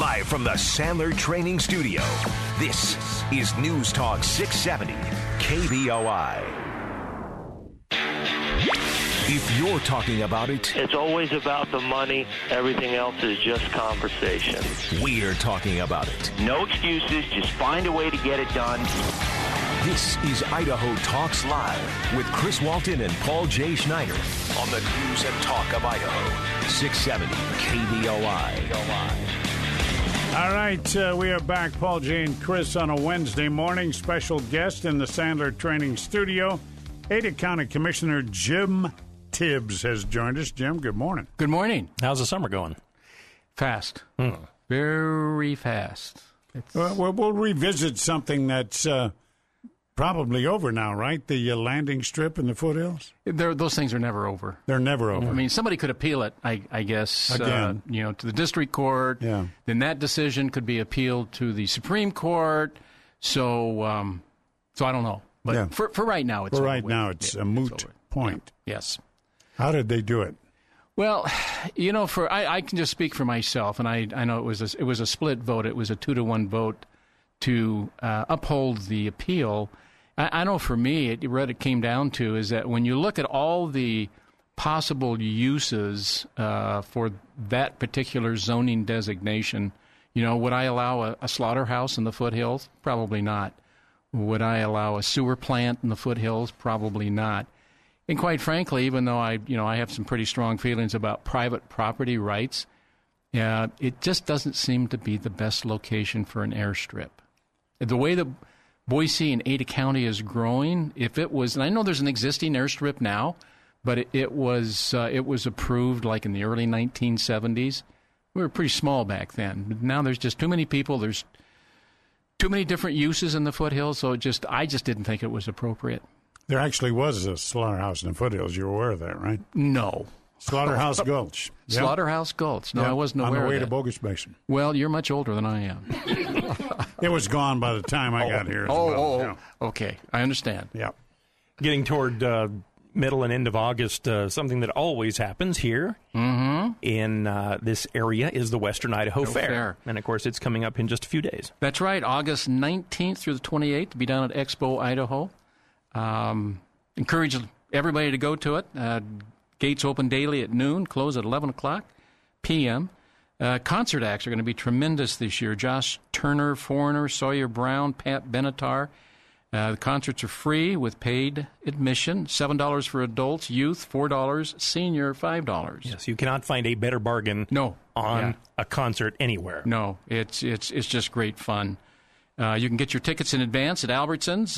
Live from the Sandler Training Studio, this is News Talk 670 KBOI. If you're talking about it, it's always about the money. Everything else is just conversation. We're talking about it. No excuses. Just find a way to get it done. This is Idaho Talks Live with Chris Walton and Paul J. Schneider on the News and Talk of Idaho, 670 KBOI. All right, we are back. Paul J. and Chris on a Wednesday morning. Special guest in the Sandler Training Studio, Ada County Commissioner Jim Tibbs has joined us. Jim, good morning. Good morning. How's the summer going? Fast. Very fast. We'll revisit something that's probably over now, right? The landing strip in the foothills? Those things are never over. They're never over. I mean, somebody could appeal it, I guess, again, to the district court. Yeah. Then that decision could be appealed to the Supreme Court. So I don't know. But yeah. for right now, it's for over right with. now, it's a moot point. Yeah. Yes. How did they do it? Well, I can just speak for myself, and I know it was a split vote. It was a 2-1 vote to uphold the appeal. I know for me, what it came down to is that when you look at all the possible uses for that particular zoning designation, would I allow a slaughterhouse in the foothills? Probably not. Would I allow a sewer plant in the foothills? Probably not. And quite frankly, even though I have some pretty strong feelings about private property rights, it just doesn't seem to be the best location for an airstrip. The way that Boise and Ada County is growing, if it was, and I know there's an existing airstrip now, but it was approved like in the early 1970s. We were pretty small back then. But now there's just too many people. There's too many different uses in the foothills, so I just didn't think it was appropriate. There actually was a slaughterhouse in the foothills. You're aware of that, right? No. Slaughterhouse Gulch. Yep. Slaughterhouse Gulch. No, yep. I wasn't aware of that. On the way to Bogus Basin. Well, you're much older than I am. It was gone by the time I got here. Yeah. Okay. I understand. Yeah. Getting toward middle and end of August, something that always happens here in this area is the Western Idaho Fair. And, of course, it's coming up in just a few days. That's right. August 19th through the 28th to be down at Expo, Idaho. Encourage everybody to go to it. Gates open daily at noon, close at 11 o'clock p.m. Concert acts are going to be tremendous this year. Josh Turner, Foreigner, Sawyer Brown, Pat Benatar. The concerts are free with paid admission. $7 for adults, youth, $4, senior, $5. Yes, you cannot find a better bargain on a concert anywhere. No, it's just great fun. You can get your tickets in advance at Albertsons,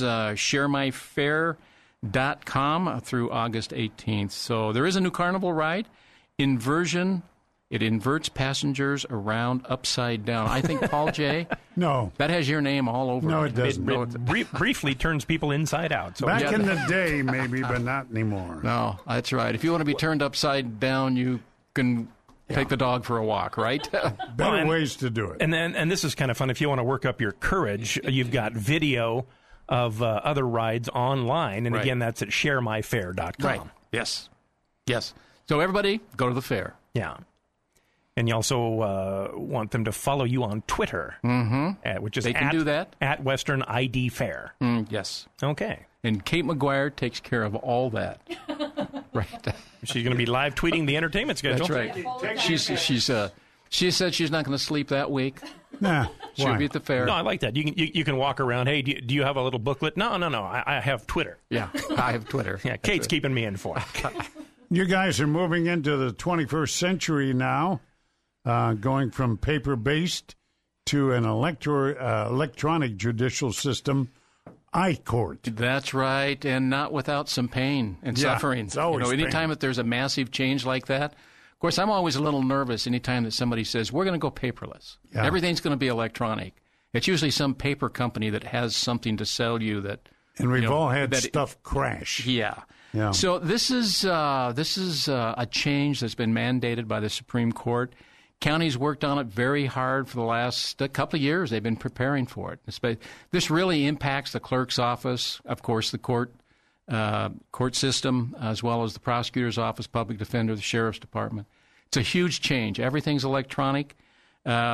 sharemyfair.com through August 18th. So there is a new carnival ride, Inversion. It inverts passengers around upside down. I think, Paul J., no, that has your name all over no, it. It doesn't. It briefly turns people inside out. So Back in the day, maybe, but not anymore. No, that's right. If you want to be turned upside down, you can take the dog for a walk, right? Better ways to do it. And this is kind of fun. If you want to work up your courage, you've got video of other rides online. And again, that's at sharemyfair.com. Right. Yes. So everybody, go to the fair. Yeah. And you also want them to follow you on Twitter, which is they can do that at Western ID Fair. Yes. Okay. And Kate McGuire takes care of all that. Right. She's going to be live tweeting the entertainment schedule. That's right. She said she's not going to sleep that week. Nah. She'll be at the fair. No, I like that. You can walk around. Hey, do you have a little booklet? No. I have Twitter. Yeah, I have Twitter. Yeah, Kate's keeping me informed. You guys are moving into the 21st century now. Going from paper-based to an electronic judicial system, iCourt. That's right, and not without some pain and suffering. It's always anytime that there's a massive change like that. Of course, I'm always a little nervous anytime that somebody says, we're going to go paperless. Yeah. Everything's going to be electronic. It's usually some paper company that has something to sell you that... And we've all had stuff crash. Yeah. So this is a change that's been mandated by the Supreme Court. Counties worked on it very hard for the last couple of years. They've been preparing for it. This really impacts the clerk's office, of course, the court system, as well as the prosecutor's office, public defender, the sheriff's department. It's a huge change. Everything's electronic.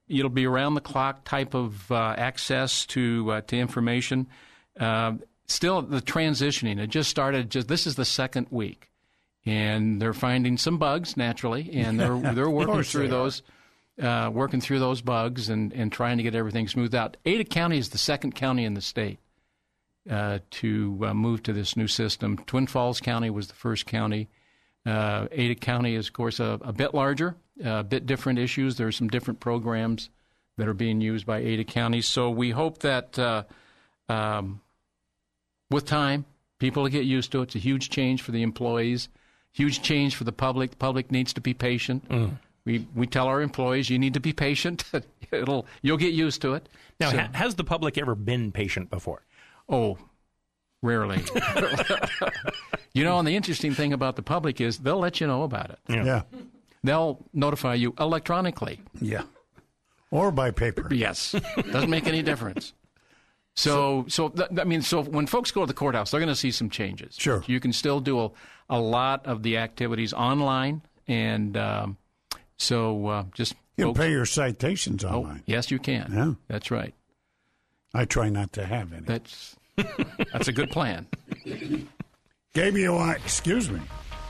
it'll be around the clock type of access to information. Still, the transitioning. It just started. This is the second week, and they're finding some bugs naturally, and they're working through those. Working through those bugs and trying to get everything smoothed out. Ada County is the second county in the state to move to this new system. Twin Falls County was the first county. Ada County is, of course, a bit larger, a bit different issues. There are some different programs that are being used by Ada County. So we hope that with time, people will get used to it. It's a huge change for the employees, huge change for the public. The public needs to be patient. We tell our employees, you need to be patient. You'll get used to it. Now, has the public ever been patient before? Oh, rarely. And the interesting thing about the public is they'll let you know about it. Yeah. They'll notify you electronically. Yeah. Or by paper. Yes. Doesn't make any difference. So when folks go to the courthouse, they're going to see some changes. Sure. You can still do a lot of the activities online, and just you can pay your citations online. Yes, you can. Yeah. That's right. I try not to have any. That's a good plan. KBOI, excuse me.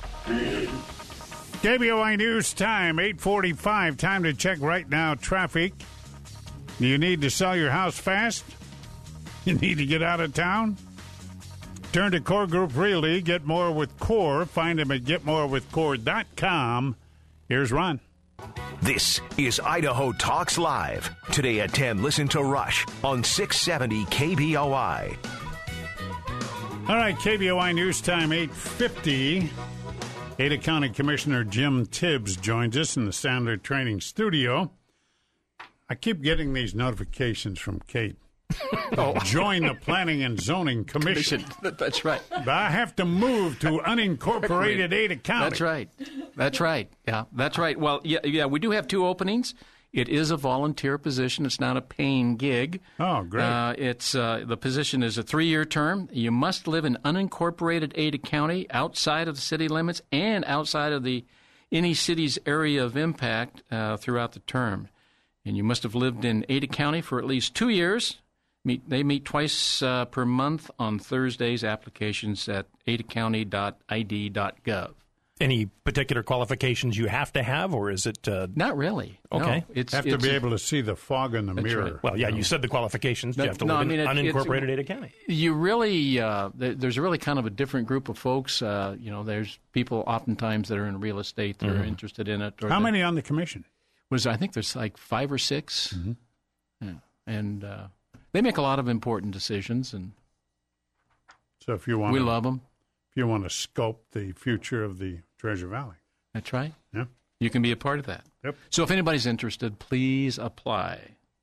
KBOI News Time, 8:45. Time to check right now traffic. You need to sell your house fast? You need to get out of town? Turn to Core Group Realty. Get more with Core. Find them at getmorewithcore.com. Here's Ron. This is Idaho Talks Live. Today at 10, listen to Rush on 670 KBOI. All right, KBOI News Time, 8:50. Ada County Commissioner Jim Tibbs joins us in the Sandler Training Studio. I keep getting these notifications from Kate. Join the Planning and Zoning Commission. That's right. But I have to move to unincorporated Ada County. That's right. Yeah, that's right. Well, yeah, we do have two openings. It is a volunteer position. It's not a paying gig. Oh, great. The position is a 3-year term. You must live in unincorporated Ada County, outside of the city limits, and outside of any city's area of impact throughout the term. And you must have lived in Ada County for at least 2 years. They meet twice per month on Thursdays. Applications at adacounty.id.gov. Any particular qualifications you have to have, or is it... Not really. Okay. No, have to be able to see the fog in the mirror. Right. Well, yeah, you said the qualifications. You have to live in unincorporated Ada County. You really... there's really kind of a different group of folks. There's people oftentimes that are in real estate that are interested in it. How many on the commission? I think there's like 5 or 6. Mm-hmm. Yeah. And they make a lot of important decisions. And so if you want we love them. If you want to sculpt the future of the Treasure Valley. That's right. Yeah. You can be a part of that. Yep. So if anybody's interested, please apply.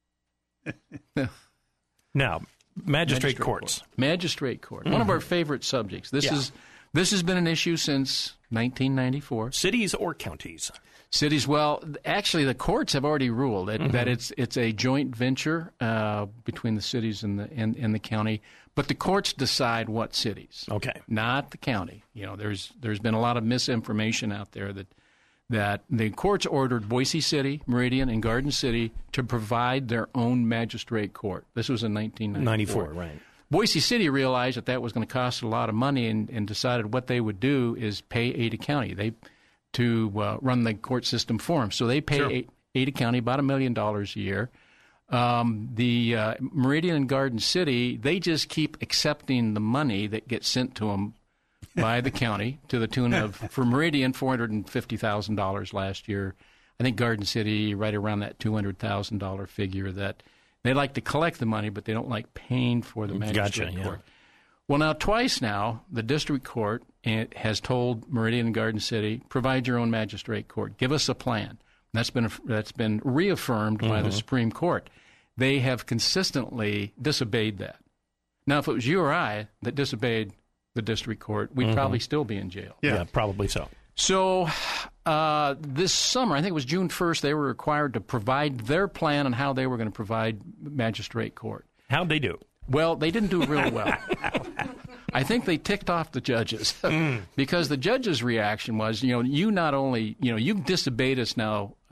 Now, magistrate courts. Magistrate court. One of our favorite subjects. This has been an issue since 1994. Cities or counties? Cities. Well, actually, the courts have already ruled that it's a joint venture between the cities and the county. But the courts decide what cities. Okay. Not the county. There's been a lot of misinformation out there that the courts ordered Boise City, Meridian, and Garden City to provide their own magistrate court. This was in 1994. Right. Boise City realized that was going to cost a lot of money and decided what they would do is pay Ada County to run the court system for them. So they pay Ada County about $1 million a year. The Meridian and Garden City, they just keep accepting the money that gets sent to them by the county to the tune of, for Meridian, $450,000 last year. I think Garden City right around that $200,000 figure that they like to collect the money, but they don't like paying for the magistrate court. Yeah. Well, now twice now, the district court has told Meridian and Garden City, provide your own magistrate court. Give us a plan. That's been reaffirmed by the Supreme Court. They have consistently disobeyed that. Now, if it was you or I that disobeyed the district court, we'd probably still be in jail. Yeah, probably so. So this summer, I think it was June 1st, they were required to provide their plan on how they were going to provide magistrate court. How'd they do? Well, they didn't do real well. I think they ticked off the judges because the judges' reaction was, you not only, you've disobeyed us now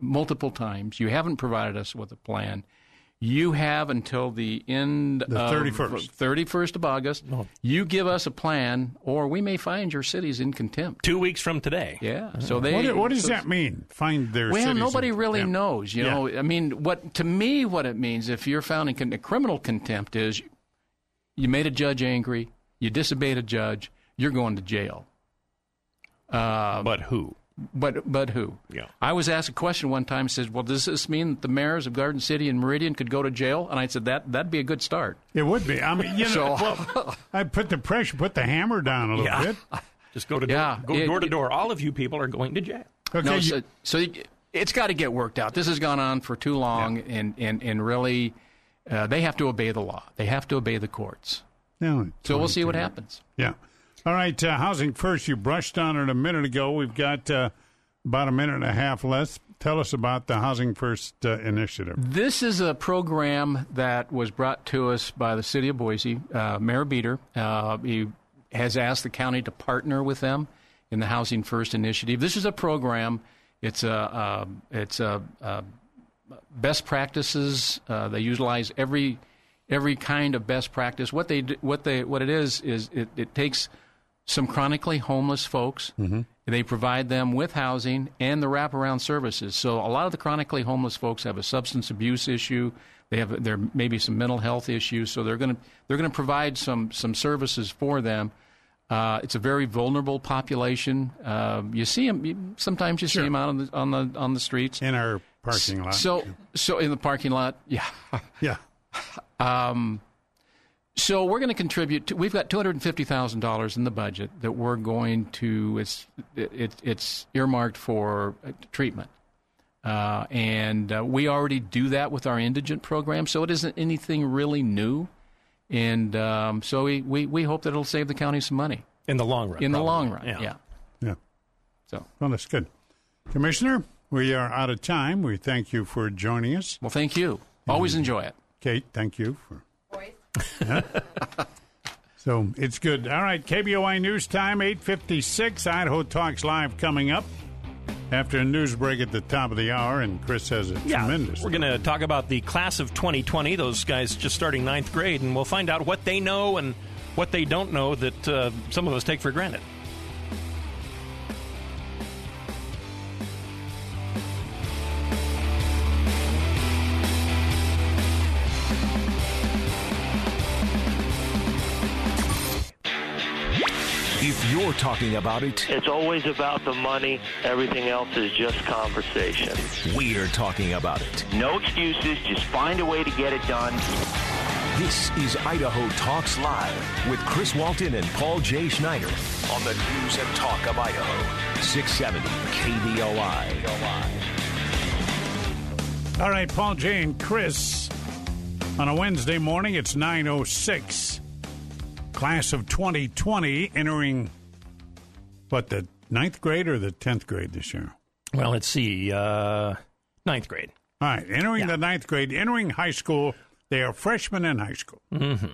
multiple times. You haven't provided us with a plan. You have until the end of 31st of August. Oh. You give us a plan, or we may find your cities in contempt. 2 weeks from today. Yeah. So what does that mean? Find their cities. Well, nobody really knows. You know, I mean, what it means, if you're found in criminal contempt, is you made a judge angry, you disobeyed a judge, you're going to jail. But who? But who? Yeah. I was asked a question one time. Says, "Well, does this mean that the mayors of Garden City and Meridian could go to jail?" And I said, "That'd be a good start." It would be. I mean, I'd put the hammer down a little bit. Just go to door to door. All of you people are going to jail. Okay. No, so it's got to get worked out. This has gone on for too long, and really, they have to obey the law. They have to obey the courts. No, so we'll see what happens. Yeah. All right, Housing First, you brushed on it a minute ago. We've got about a minute and a half left. Tell us about the Housing First initiative. This is a program that was brought to us by the city of Boise. Mayor Beater, he has asked the county to partner with them in the Housing First initiative. This is a program. It's a best practices. They utilize every kind of best practice. What it is it takes some chronically homeless folks. Mm-hmm. They provide them with housing and the wraparound services. So a lot of the chronically homeless folks have a substance abuse issue. There may be some mental health issues. So they're going to provide some services for them. It's a very vulnerable population. You see them sometimes. You see them out on the streets in our parking lot. So in the parking lot, yeah. So we're going to contribute. We've got $250,000 in the budget that we're going to. It's earmarked for treatment, and we already do that with our indigent program. So it isn't anything really new, and so we hope that it'll save the county some money in the long run. In the long run, yeah. So that's good, Commissioner. We are out of time. We thank you for joining us. Well, thank you. Always enjoy it. Kate, thank you for. So it's good. All right, KBOI News Time, 8:56. Idaho Talks Live coming up after a news break at the top of the hour, and Chris has a tremendous. We're going to talk about the class of 2020, those guys just starting ninth grade, and we'll find out what they know and what they don't know that some of us take for granted. If you're talking about it, it's always about the money. Everything else is just conversation. We're talking about it. No excuses. Just find a way to get it done. This is Idaho Talks Live with Chris Walton and Paul J. Schneider on the News and Talk of Idaho, 670 KBOI. All right, Paul J. and Chris, on a Wednesday morning, it's 9:06. Class of 2020 entering, the 9th grade or the 10th grade this year? Well, let's see, 9th grade. All right, entering the 9th grade, entering high school. They are freshmen in high school. Mm-hmm.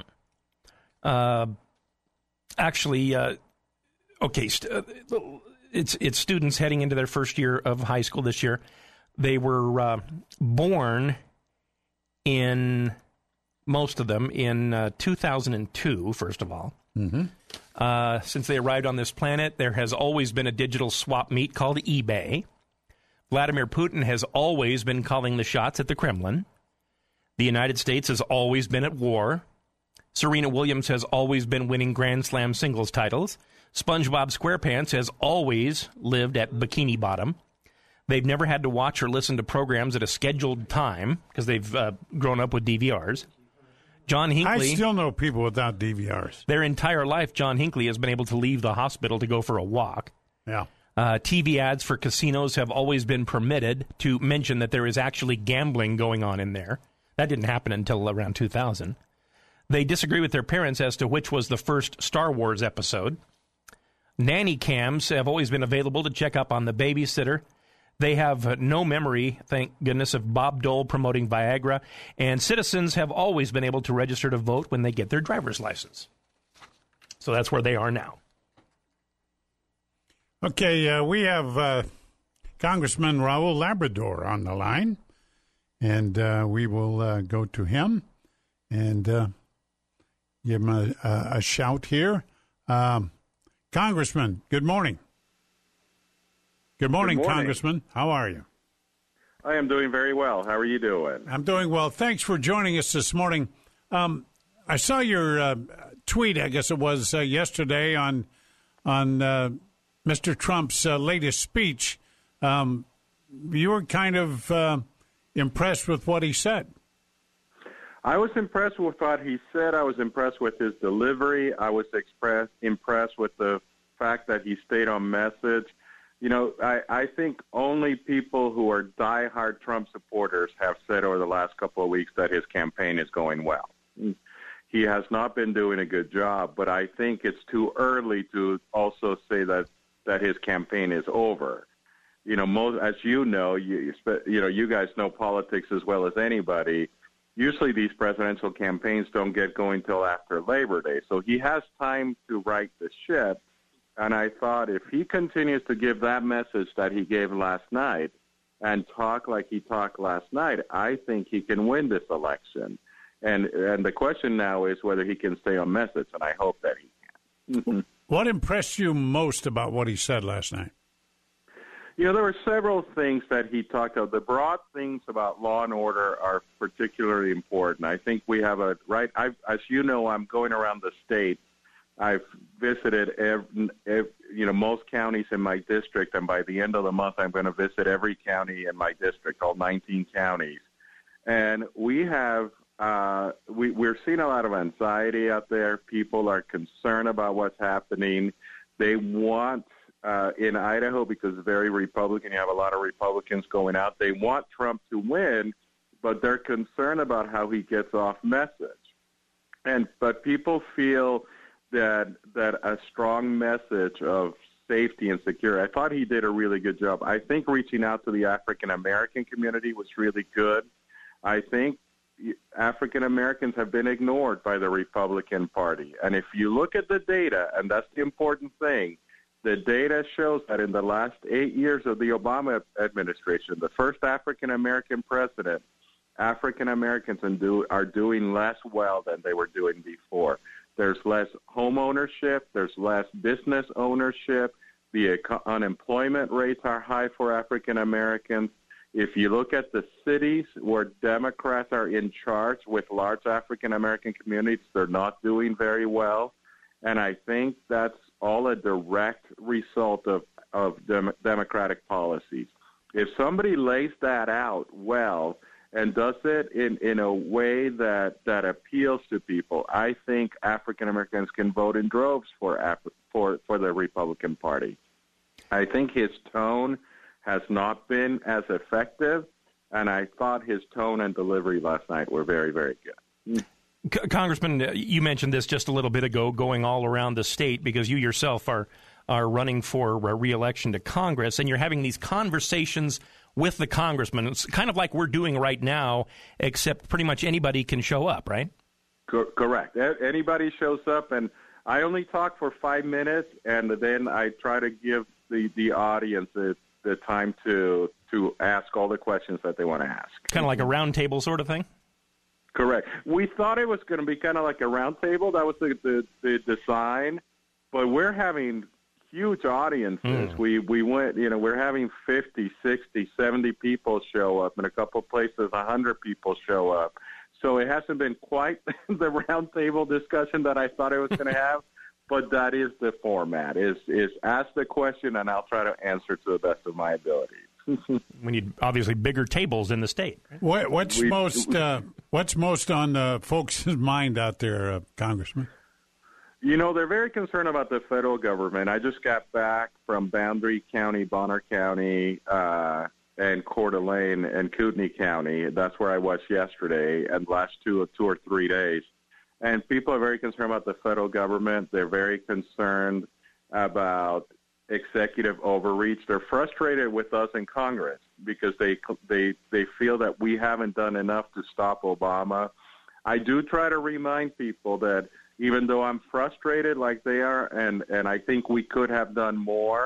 It's students heading into their first year of high school this year. They were born in... most of them in 2002, first of all. Mm-hmm. Since they arrived on this planet, there has always been a digital swap meet called eBay. Vladimir Putin has always been calling the shots at the Kremlin. The United States has always been at war. Serena Williams has always been winning Grand Slam singles titles. SpongeBob SquarePants has always lived at Bikini Bottom. They've never had to watch or listen to programs at a scheduled time because they've grown up with DVRs. John Hinckley. I still know people without DVRs. Their entire life, John Hinckley has been able to leave the hospital to go for a walk. Yeah. TV ads for casinos have always been permitted to mention that there is actually gambling going on in there. That didn't happen until around 2000. They disagree with their parents as to which was the first Star Wars episode. Nanny cams have always been available to check up on the babysitter. They have no memory, thank goodness, of Bob Dole promoting Viagra, and citizens have always been able to register to vote when they get their driver's license. So that's where they are now. Okay, we have Congressman Raul Labrador on the line, and we will go to him and give him a shout here. Congressman, good morning. Good morning, Congressman. How are you? I am doing very well. How are you doing? I'm doing well. Thanks for joining us this morning. I saw your tweet, I guess it was yesterday, on Mr. Trump's latest speech. You were kind of impressed with what he said. I was impressed with what he said. I was impressed with his delivery. I was impressed with the fact that he stayed on message. You know, I think only people who are diehard Trump supporters have said over the last couple of weeks that his campaign is going well. He has not been doing a good job, but I think it's too early to also say that his campaign is over. You know, as you know, you guys know politics as well as anybody. Usually these presidential campaigns don't get going till after Labor Day, so he has time to right the ship. And I thought if he continues to give that message that he gave last night and talk like he talked last night, I think he can win this election. And the question now is whether he can stay on message, and I hope that he can. What impressed you most about what he said last night? You know, there were several things that he talked about. The broad things about law and order are particularly important. I think we have as you know, I'm going around the state. I've visited most counties in my district, and by the end of the month, I'm going to visit every county in my district, all 19 counties. And we have we're seeing a lot of anxiety out there. People are concerned about what's happening. They want in Idaho, because it's very Republican, you have a lot of Republicans going out. They want Trump to win, but they're concerned about how he gets off message. But people feel that a strong message of safety and security. I thought he did a really good job. I think reaching out to the African American community was really good. I think African Americans have been ignored by the Republican Party. And if you look at the data, and that's the important thing, the data shows that in the last 8 years of the Obama administration, the first African American president, African Americans are doing less well than they were doing before. There's less home ownership. There's less business ownership. The unemployment rates are high for African Americans. If you look at the cities where Democrats are in charge with large African American communities, they're not doing very well. And I think that's all a direct result of Democratic policies. If somebody lays that out well and does it in a way that appeals to people, I think African Americans can vote in droves for the Republican Party. I think his tone has not been as effective, and I thought his tone and delivery last night were very, very good. Congressman, you mentioned this just a little bit ago, going all around the state, because you yourself are running for re-election to Congress, and you're having these conversations with the congressman. It's kind of like we're doing right now, except pretty much anybody can show up, right? Correct. Anybody shows up, and I only talk for 5 minutes, and then I try to give the audience the time to ask all the questions that they want to ask. Kind of like a round table sort of thing? Correct. We thought it was going to be kind of like a round table. That was the design, but we're having huge audiences. We went, we're having 50, 60, 70 people show up. In a couple of places, 100 people show up. So it hasn't been quite the round table discussion that I thought it was going to have, but that is the format, is ask the question and I'll try to answer to the best of my abilities. We need, obviously, bigger tables in the state. What's most on the folks' mind out there, Congressman? They're very concerned about the federal government. I just got back from Boundary County, Bonner County, and Coeur d'Alene and Kootenai County. That's where I was yesterday and last two or 3 days. And people are very concerned about the federal government. They're very concerned about executive overreach. They're frustrated with us in Congress because they feel that we haven't done enough to stop Obama. I do try to remind people that even though I'm frustrated like they are, and I think we could have done more,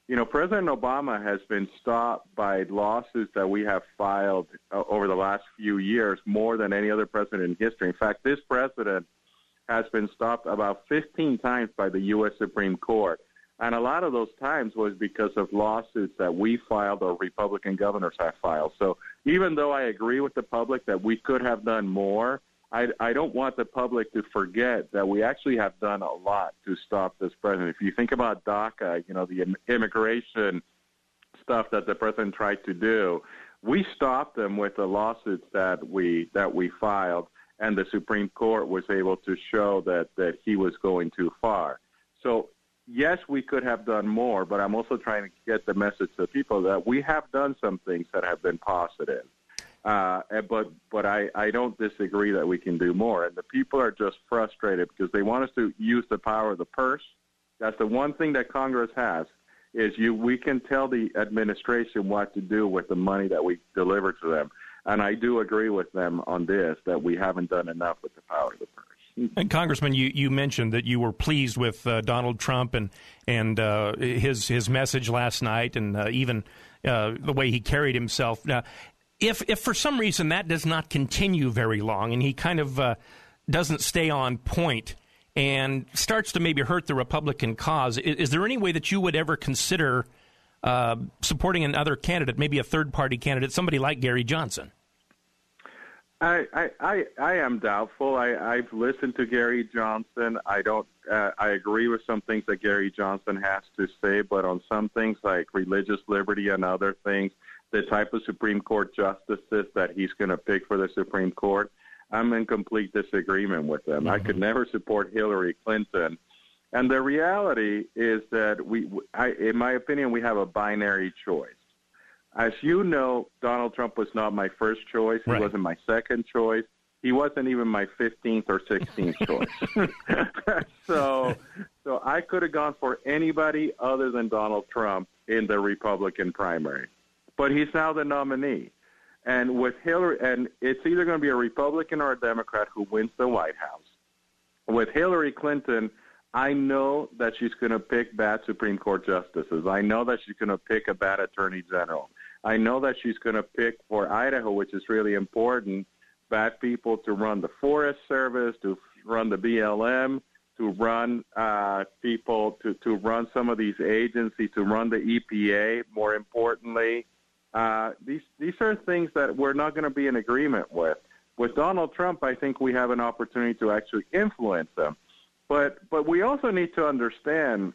President Obama has been stopped by lawsuits that we have filed over the last few years more than any other president in history. In fact, this president has been stopped about 15 times by the U.S. Supreme Court. And a lot of those times was because of lawsuits that we filed or Republican governors have filed. So even though I agree with the public that we could have done more, I don't want the public to forget that we actually have done a lot to stop this president. If you think about DACA, the immigration stuff that the president tried to do, we stopped them with the lawsuits that we filed, and the Supreme Court was able to show that he was going too far. So, yes, we could have done more, but I'm also trying to get the message to people that we have done some things that have been positive. But I don't disagree that we can do more. And the people are just frustrated because they want us to use the power of the purse. That's the one thing that Congress has, is we can tell the administration what to do with the money that we deliver to them. And I do agree with them on this, that we haven't done enough with the power of the purse. And Congressman, you mentioned that you were pleased with Donald Trump and his message last night, and even the way he carried himself. Now, if for some reason that does not continue very long, and he kind of doesn't stay on point and starts to maybe hurt the Republican cause, is there any way that you would ever consider supporting another candidate, maybe a third-party candidate, somebody like Gary Johnson? I am doubtful. I've listened to Gary Johnson. I agree with some things that Gary Johnson has to say, but on some things like religious liberty and other things, the type of Supreme Court justices that he's going to pick for the Supreme Court, I'm in complete disagreement with them. I could never support Hillary Clinton. And the reality is that in my opinion, we have a binary choice. As you know, Donald Trump was not my first choice. He wasn't my second choice. He wasn't even my 15th or 16th choice. So I could have gone for anybody other than Donald Trump in the Republican primary. But he's now the nominee. And with Hillary, and it's either going to be a Republican or a Democrat who wins the White House. With Hillary Clinton, I know that she's going to pick bad Supreme Court justices. I know that she's going to pick a bad attorney general. I know that she's going to pick for Idaho, which is really important, bad people to run the Forest Service, to run the BLM, to run people, to run some of these agencies, to run the EPA, more importantly. These are things that we're not going to be in agreement with. With Donald Trump, I think we have an opportunity to actually influence them. But we also need to understand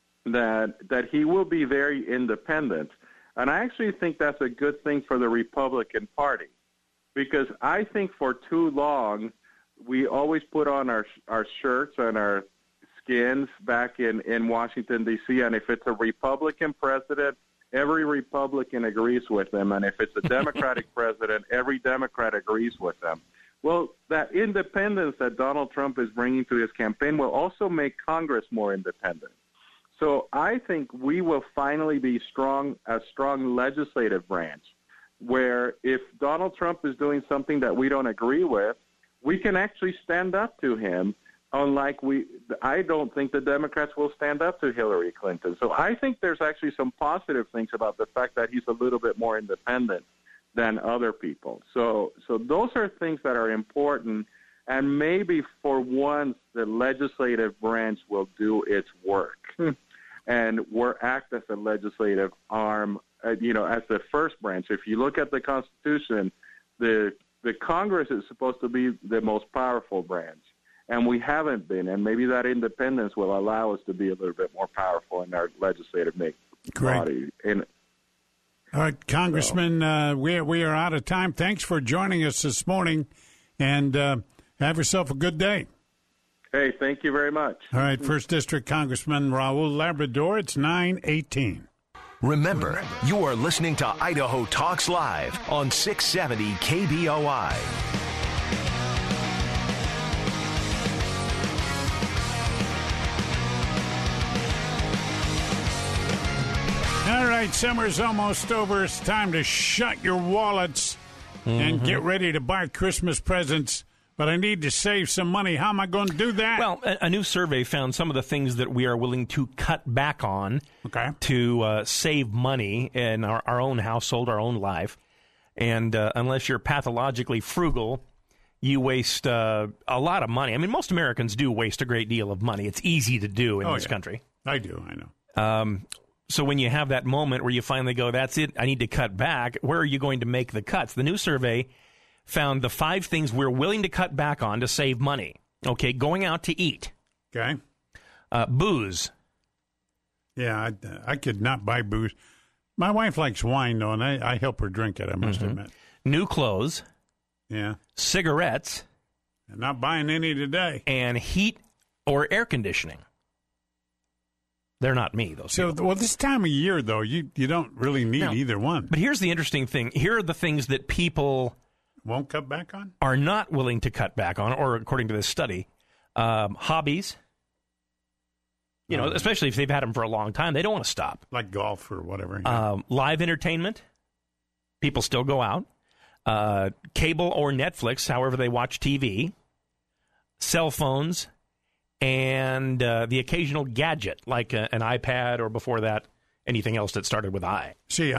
that he will be very independent. And I actually think that's a good thing for the Republican Party, because I think for too long we always put on our shirts and our skins back in Washington, D.C., and if it's a Republican president, every Republican agrees with them. And if it's a Democratic president, every Democrat agrees with them. Well, that independence that Donald Trump is bringing to his campaign will also make Congress more independent. So I think we will finally be a strong legislative branch, where if Donald Trump is doing something that we don't agree with, we can actually stand up to him, unlike I don't think the Democrats will stand up to Hillary Clinton. So I think there's actually some positive things about the fact that he's a little bit more independent than other people. So those are things that are important, and maybe for once the legislative branch will do its work and act as a legislative arm, as the first branch. If you look at the Constitution, the Congress is supposed to be the most powerful branch, and we haven't been, and maybe that independence will allow us to be a little bit more powerful in our legislative body. All right, Congressman, we are out of time. Thanks for joining us this morning, and have yourself a good day. Hey, thank you very much. All right, 1st District Congressman Raul Labrador, it's 9:18. Remember, you are listening to Idaho Talks Live on 670 KBOI. All right, summer's almost over. It's time to shut your wallets and get ready to buy Christmas presents but I need to save some money. How am I going to do that? Well, a new survey found some of the things that we are willing to cut back on to save money in our own household, our own life. And unless you're pathologically frugal, you waste a lot of money. I mean, most Americans do waste a great deal of money. It's easy to do in this country. I do, I know. So when you have that moment where you finally go, that's it, I need to cut back, where are you going to make the cuts? The new survey found the 5 things we're willing to cut back on to save money. Okay, going out to eat. Okay. Booze. Yeah, I could not buy booze. My wife likes wine, though, and I help her drink it, I must admit. New clothes. Yeah. Cigarettes. I'm not buying any today. And heat or air conditioning. They're not me, those people. Well, this time of year, though, you don't really need either one. But here's the interesting thing. Here are the things that people won't cut back on? Are not willing to cut back on, or according to this study, hobbies. You know, especially if they've had them for a long time, they don't want to stop. Like golf or whatever. Live entertainment. People still go out. Cable or Netflix, however they watch TV. Cell phones. And the occasional gadget, like an iPad, or before that, anything else that started with I. See,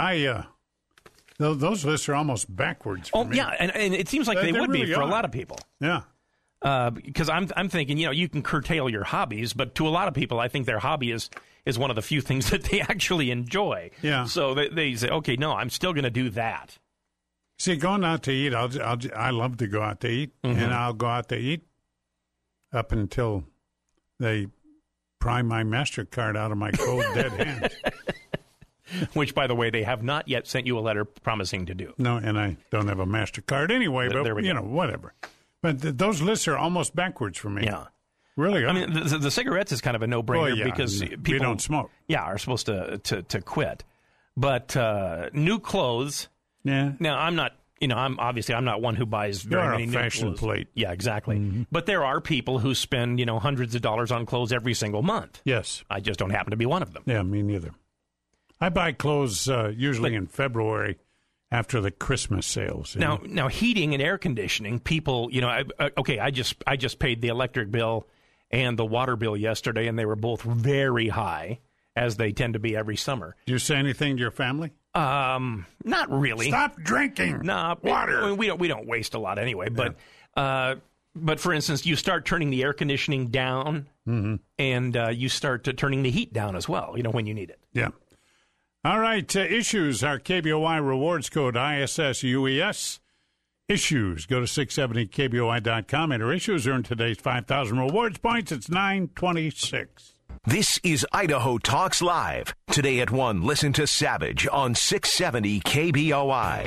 those lists are almost backwards for me. Yeah, and it seems like they would really be for a lot of people. Yeah. Because I'm thinking, you can curtail your hobbies, but to a lot of people, I think their hobby is one of the few things that they actually enjoy. Yeah. So they say, okay, no, I'm still going to do that. See, going out to eat, I love to go out to eat, and I'll go out to eat up until they pry my MasterCard out of my cold, dead hands. Which, by the way, they have not yet sent you a letter promising to do. No, and I don't have a MasterCard anyway, but, whatever. But those lists are almost backwards for me. Yeah. Really? I mean, the cigarettes is kind of a no-brainer because people don't smoke. Yeah, are supposed to quit. But new clothes. Yeah. Now, I'm not. I'm not one who buys very many new clothes. Fashion plate. Yeah, exactly. But there are people who spend, hundreds of dollars on clothes every single month. Yes. I just don't happen to be one of them. Yeah, me neither. I buy clothes usually in February after the Christmas sales. Now, heating and air conditioning, people, I just paid the electric bill and the water bill yesterday, and they were both very high, as they tend to be every summer. Do you say anything to your family? Not really. Stop drinking. No, water. We don't waste a lot anyway. But for instance, you start turning the air conditioning down, and you start turning the heat down as well. When you need it. Yeah. All right. Issues. Our KBOI rewards code ISSUES. Issues. Go to 670KBOI.com. Enter issues. Earn today's 5,000 rewards points. It's 926. This is Idaho Talks Live. Today at 1, listen to Savage on 670 KBOI.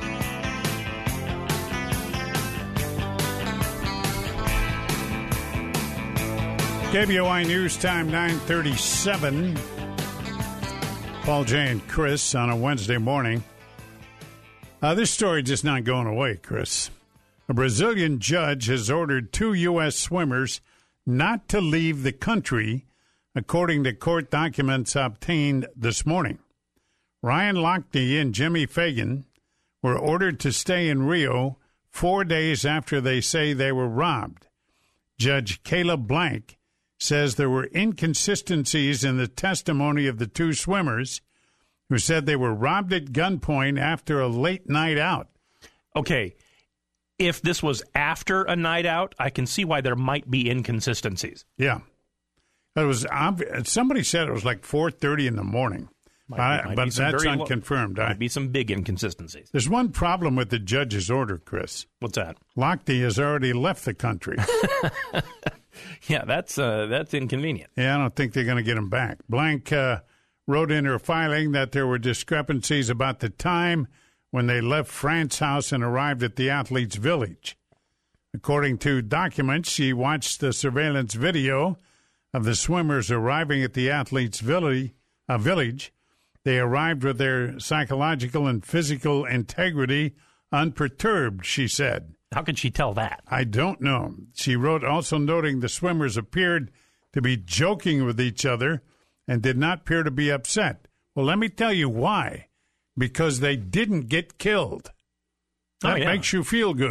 KBOI News Time, 9:37. Paul J. and Chris on a Wednesday morning. This story just not going away, Chris. A Brazilian judge has ordered 2 U.S. swimmers not to leave the country, according to court documents obtained this morning. Ryan Lochte and Jimmy Fagan were ordered to stay in Rio 4 days after they say they were robbed. Judge Caleb Blank says there were inconsistencies in the testimony of the 2 swimmers who said they were robbed at gunpoint after a late night out. Okay, if this was after a night out, I can see why there might be inconsistencies. Yeah. It was somebody said it was like 4:30 in the morning, but that's unconfirmed. Might be some big inconsistencies. There's one problem with the judge's order, Chris. What's that? Lochte has already left the country. Yeah, that's inconvenient. Yeah, I don't think they're going to get him back. Blank wrote in her filing that there were discrepancies about the time when they left Frant's house and arrived at the athlete's village. According to documents, she watched the surveillance video of the swimmers arriving at the athlete's village. They arrived with their psychological and physical integrity unperturbed, she said. How could she tell that? I don't know. She wrote, also noting the swimmers appeared to be joking with each other and did not appear to be upset. Well, let me tell you why. Because they didn't get killed. That makes you feel good.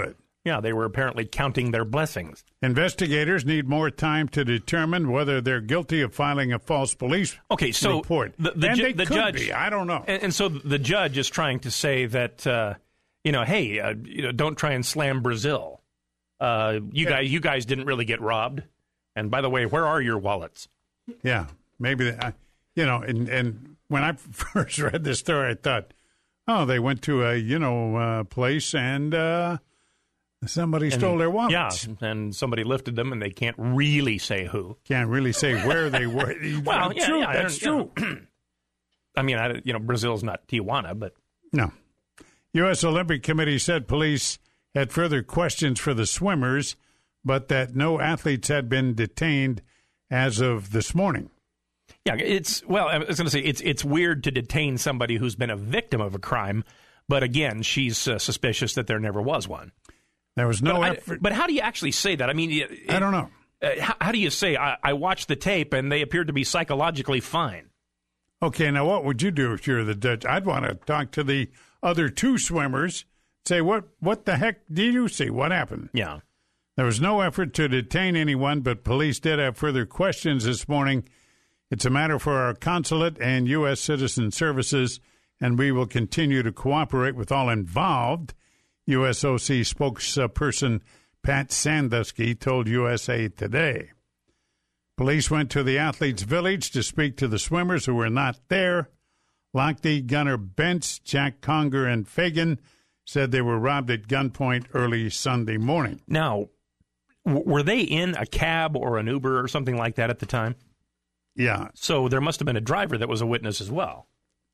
Yeah, they were apparently counting their blessings. Investigators need more time to determine whether they're guilty of filing a false police report. The judge, be. I don't know. And so the judge is trying to say that, hey, don't try and slam Brazil. You guys didn't really get robbed. And by the way, where are your wallets? Yeah, maybe, and when I first read this story, I thought, oh, they went to a, place and somebody stole their wallets. Yeah, and somebody lifted them, and they can't really say who. Can't really say where they were. Well, that's true. I mean, Brazil's not Tijuana, but... No. U.S. Olympic Committee said police had further questions for the swimmers, but that no athletes had been detained as of this morning. Yeah, I was going to say, it's weird to detain somebody who's been a victim of a crime, but again, she's suspicious that there never was one. There was no effort. But how do you actually say that? I mean, I don't know. How do you say, I watched the tape and they appeared to be psychologically fine? Okay, now what would you do if you're the judge? I'd want to talk to the other two swimmers, say, what the heck did you see? What happened? Yeah. There was no effort to detain anyone, but police did have further questions this morning. It's a matter for our consulate and U.S. Citizen Services, and we will continue to cooperate with all involved. USOC spokesperson Pat Sandusky told USA Today. Police went to the athletes' village to speak to the swimmers who were not there. Lochte, Gunnar Bentz, Jack Conger, and Fagan said they were robbed at gunpoint early Sunday morning. Now, were they in a cab or an Uber or something like that at the time? Yeah. So there must have been a driver that was a witness as well.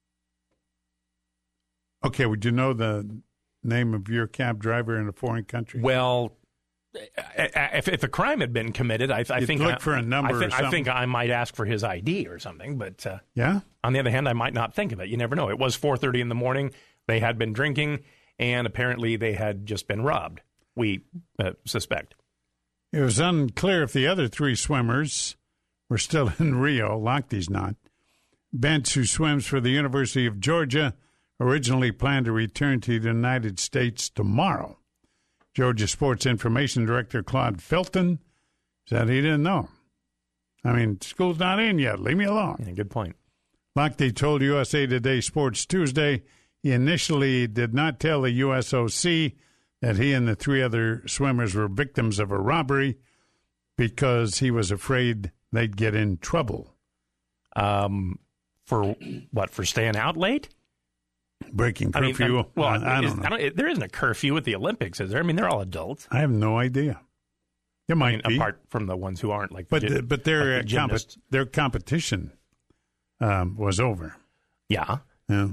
Okay, would you know the name of your cab driver in a foreign country? Well, if a crime had been committed, I think look for a number or something. I think I might ask for his ID or something. But yeah. On the other hand, I might not think of it. You never know. It was 4:30 in the morning. They had been drinking, and apparently they had just been robbed. We suspect. It was unclear if the other three swimmers were still in Rio. Lochte's not. Bentz, who swims for the University of Georgia, originally planned to return to the United States tomorrow. Georgia Sports Information Director Claude Felton said he didn't know. I mean, school's not in yet. Leave me alone. Yeah, good point. Lochte told USA Today Sports Tuesday he initially did not tell the USOC that he and the three other swimmers were victims of a robbery because he was afraid they'd get in trouble. For what? For staying out late? Breaking curfew? I don't know. There isn't a curfew at the Olympics, is there? I mean, they're all adults. I have no idea. There might be. Apart from the ones who aren't. But their competition was over. Yeah. Yeah.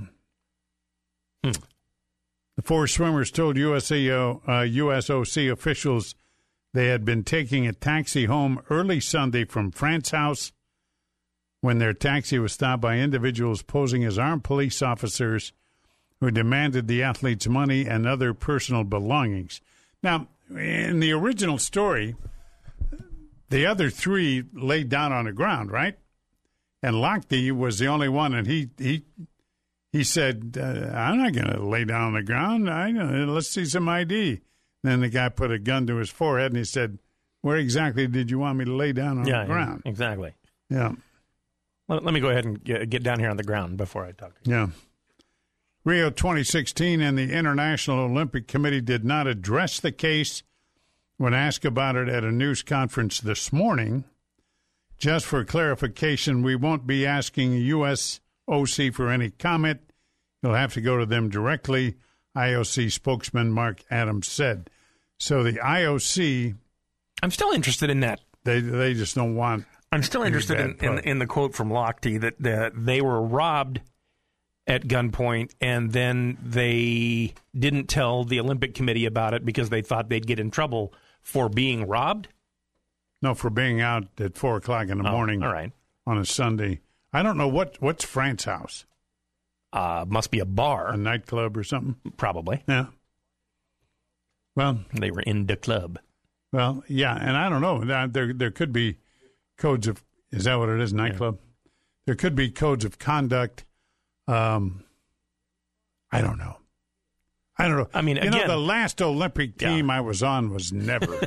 The four swimmers told USOC officials they had been taking a taxi home early Sunday from Frantz House when their taxi was stopped by individuals posing as armed police officers who demanded the athletes' money and other personal belongings. Now, in the original story, the other three laid down on the ground, right? And Lochte was the only one, and he said, I'm not going to lay down on the ground. Let's see some ID. Then the guy put a gun to his forehead, and he said, where exactly did you want me to lay down on the ground? Yeah, exactly. Yeah. Let me go ahead and get down here on the ground before I talk to you. Yeah. Rio 2016 and the International Olympic Committee did not address the case when asked about it at a news conference this morning. Just for clarification, we won't be asking USOC for any comment. You'll have to go to them directly, IOC spokesman Mark Adams said. So the IOC... I'm still interested in that. They just don't want... I'm still interested in the quote from Lochte that they were robbed at gunpoint, and then they didn't tell the Olympic Committee about it because they thought they'd get in trouble for being robbed? No, for being out at 4 o'clock in the morning all right. On a Sunday. I don't know what's Frantz House. Must be a bar. A nightclub or something? Probably. Yeah. Well, they were in the club. Well, yeah, and I don't know. There could be codes of, is that what it is, nightclub? Yeah. There could be codes of conduct. I don't know. I don't know. I mean, again, the last Olympic team I was on was never.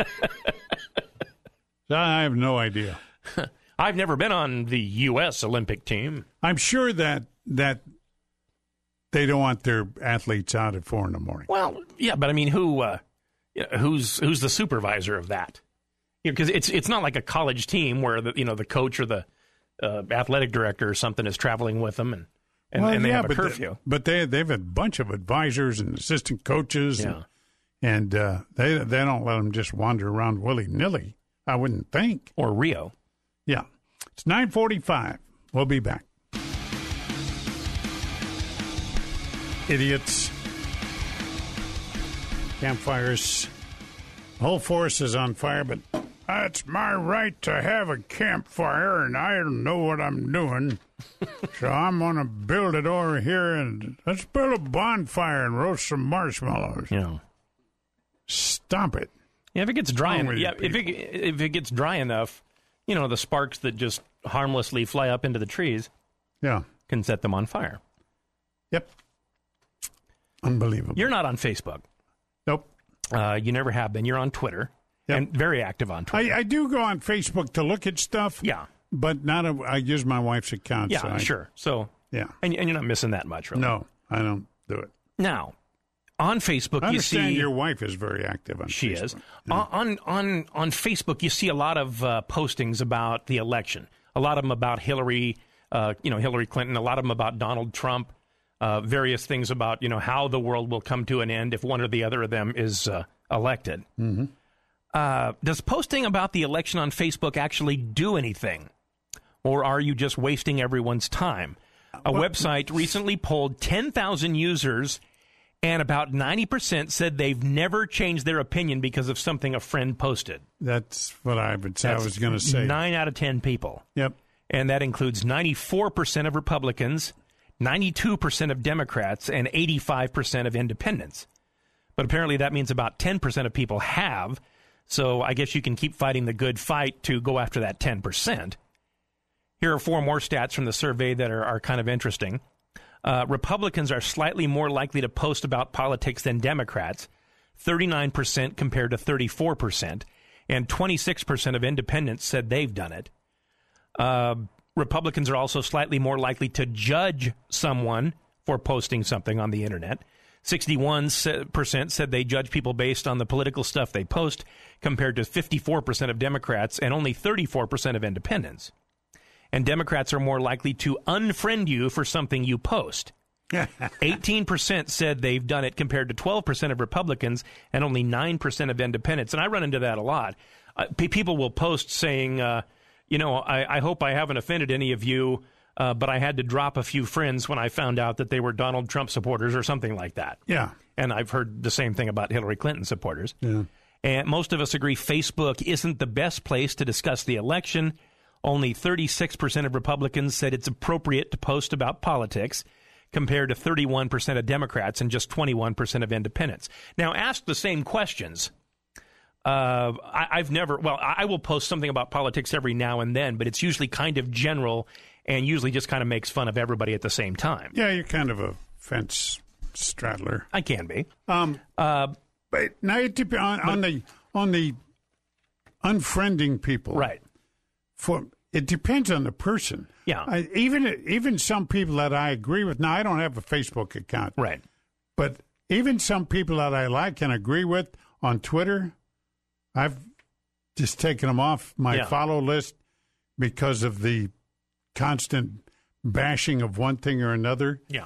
I have no idea. I've never been on the U.S. Olympic team. I'm sure that they don't want their athletes out at 4 a.m. Well, yeah, but I mean, who's the supervisor of that? Because it's not like a college team where the coach or the athletic director or something is traveling with them and they have a curfew. But they have a bunch of advisors and assistant coaches, and they don't let them just wander around willy-nilly, I wouldn't think. Or Rio. Yeah. It's 9:45. We'll be back. Idiots. Campfires. The whole forest is on fire, but it's my right to have a campfire, and I don't know what I'm doing. So I'm going to build it over here, and let's build a bonfire and roast some marshmallows. Yeah. Stop it. Yeah, if it gets dry enough, if it gets dry enough, the sparks that just harmlessly fly up into the trees can set them on fire. Yep. Unbelievable. You're not on Facebook. Nope. You never have been. You're on Twitter. Yep. And very active on Twitter. I do go on Facebook to look at stuff. Yeah. But I use my wife's account. Yeah, sure. So, yeah. And you're not missing that much, really. No, I don't do it. Now, on Facebook, I you see... understand your wife is very active on Facebook. She is. Yeah. On Facebook, you see a lot of postings about the election. A lot of them about Hillary Clinton. A lot of them about Donald Trump. Various things about, how the world will come to an end if one or the other of them is elected. Mm-hmm. Does posting about the election on Facebook actually do anything? Or are you just wasting everyone's time? A website recently polled 10,000 users, and about 90% said they've never changed their opinion because of something a friend posted. That's what I would say. I was going to say. 9 out of 10 people. Yep. And that includes 94% of Republicans, 92% of Democrats, and 85% of independents. But apparently that means about 10% of people have. So I guess you can keep fighting the good fight to go after that 10%. Here are 4 more stats from the survey that are kind of interesting. Republicans are slightly more likely to post about politics than Democrats, 39% compared to 34%, and 26% of independents said they've done it. Republicans are also slightly more likely to judge someone for posting something on the internet. 61% said they judge people based on the political stuff they post, compared to 54% of Democrats and only 34% of independents. And Democrats are more likely to unfriend you for something you post. 18% said they've done it compared to 12% of Republicans and only 9% of independents. And I run into that a lot. People will post saying, I hope I haven't offended any of you, but I had to drop a few friends when I found out that they were Donald Trump supporters or something like that. Yeah. And I've heard the same thing about Hillary Clinton supporters. Yeah. And most of us agree Facebook isn't the best place to discuss the election. Only 36% of Republicans said it's appropriate to post about politics, compared to 31% of Democrats and just 21% of independents. Now, ask the same questions. I will post something about politics every now and then, but it's usually kind of general and usually just kind of makes fun of everybody at the same time. Yeah, you're kind of a fence straddler. I can be. But now it depends on the unfriending people. Right. It depends on the person. Yeah. Even some people that I agree with. Now, I don't have a Facebook account. Right. But even some people that I like and agree with on Twitter, I've just taken them off my follow list because of the constant bashing of one thing or another. Yeah.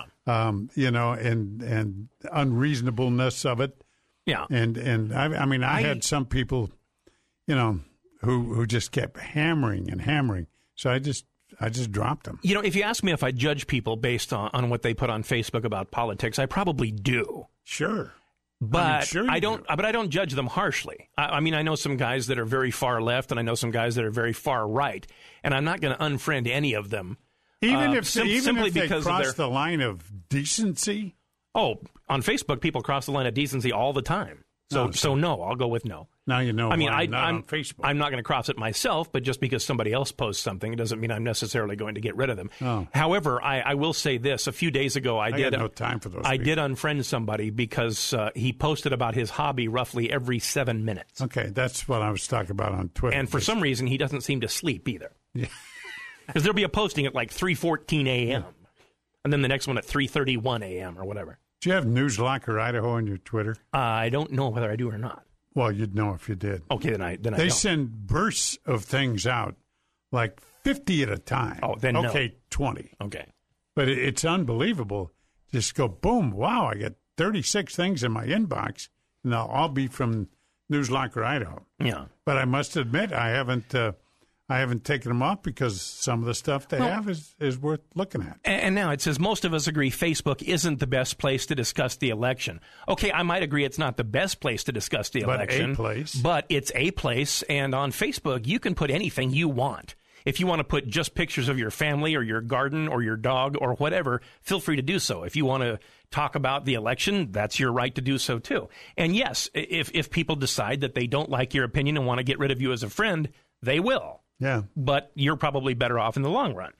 And unreasonableness of it. Yeah. And I had some people, who just kept hammering and hammering. So I just dropped them. If you ask me if I judge people based on what they put on Facebook about politics, I probably do. Sure. But I don't judge them harshly. I know some guys that are very far left, and I know some guys that are very far right, and I'm not going to unfriend any of them. Even if they cross the line of decency? Oh, on Facebook, people cross the line of decency all the time. So no, I'll go with no. Now you know. I mean, I'm I'm on Facebook. I'm not going to cross it myself, but just because somebody else posts something, it doesn't mean I'm necessarily going to get rid of them. Oh. However, I will say this: a few days ago, I got no time for those. I people. did unfriend somebody because he posted about his hobby roughly every 7 minutes. Okay, that's what I was talking about on Twitter. And for some reason, he doesn't seem to sleep either. Yeah. Because there'll be a posting at like 3:14 a.m. and then the next one at 3:31 a.m. or whatever. Do you have Newslocker Idaho on your Twitter? I don't know whether I do or not. Well, you'd know if you did. Okay, then I They don't. send bursts of things out, like 50 at a time. Oh, then no. Okay, 20. Okay. But it's unbelievable. Just go, boom, wow, I got 36 things in my inbox, and they'll all be from Newslocker Idaho. Yeah. But I must admit, I haven't taken them off because some of the stuff they have is worth looking at. And now it says most of us agree Facebook isn't the best place to discuss the election. Okay, I might agree it's not the best place to discuss the election. But a place. But it's a place, and on Facebook, you can put anything you want. If you want to put just pictures of your family or your garden or your dog or whatever, feel free to do so. If you want to talk about the election, that's your right to do so too. And yes, if people decide that they don't like your opinion and want to get rid of you as a friend, they will. Yeah. But you're probably better off in the long run.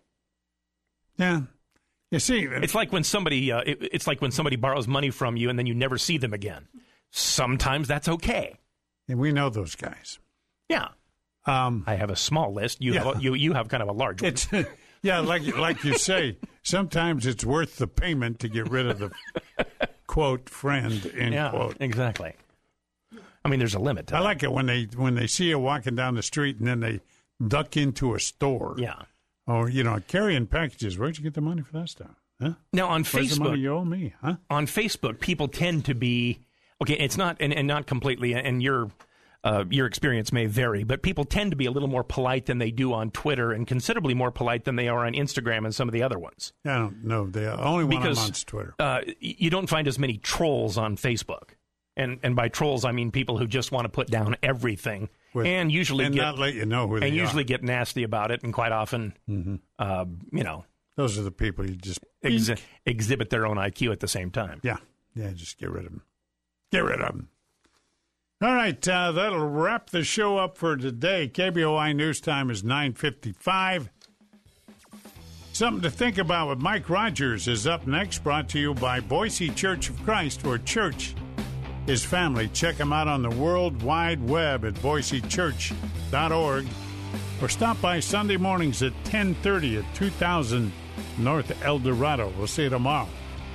Yeah. You see, it's like when somebody borrows money from you and then you never see them again. Sometimes that's okay. And we know those guys. Yeah. I have a small list. You have kind of a large one. It's yeah, like you say, sometimes it's worth the payment to get rid of the quote friend end quote. Exactly. I mean, there's a limit to I that. like it when they see you walking down the street and then they duck into a store. Yeah. Or, carrying packages. Where'd you get the money for that stuff? Huh? Now, on Where's the money Facebook, you owe me? Huh? on Facebook, people tend to be, okay, it's not, and not completely, and your experience may vary, but people tend to be a little more polite than they do on Twitter and considerably more polite than they are on Instagram and some of the other ones. I don't know. The only one I'm on is Twitter. You don't find as many trolls on Facebook. And by trolls, I mean people who just want to put down everything and usually not let you know who they are. And usually get nasty about it, and quite often, those are the people you just exhibit their own IQ at the same time. Yeah, just get rid of them. Get rid of them. All right, that'll wrap the show up for today. KBOI News Time is 9:55. Something to think about with Mike Rogers is up next, brought to you by Boise Church of Christ, where church is family. Check him out on the World Wide Web at boisechurch.org or stop by Sunday mornings at 10:30 at 2000 North El Dorado. We'll see you tomorrow.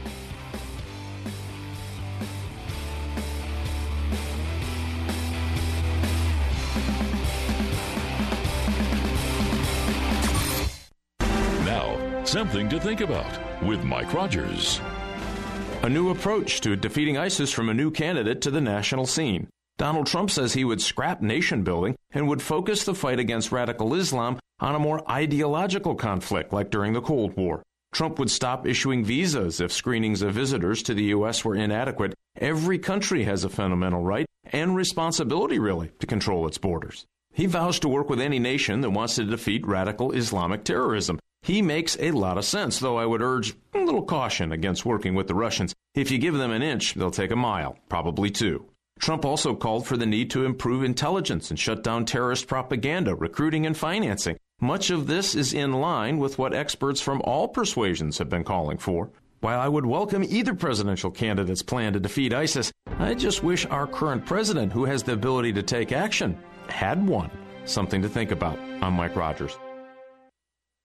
Now, something to think about with Mike Rogers. A new approach to defeating ISIS from a new candidate to the national scene. Donald Trump says he would scrap nation building and would focus the fight against radical Islam on a more ideological conflict like during the Cold War. Trump would stop issuing visas if screenings of visitors to the U.S. were inadequate. Every country has a fundamental right and responsibility, really, to control its borders. He vows to work with any nation that wants to defeat radical Islamic terrorism. He makes a lot of sense, though I would urge a little caution against working with the Russians. If you give them an inch, they'll take a mile, probably two. Trump also called for the need to improve intelligence and shut down terrorist propaganda, recruiting, and financing. Much of this is in line with what experts from all persuasions have been calling for. While I would welcome either presidential candidate's plan to defeat ISIS, I just wish our current president, who has the ability to take action, had one. Something to think about. I'm Mike Rogers.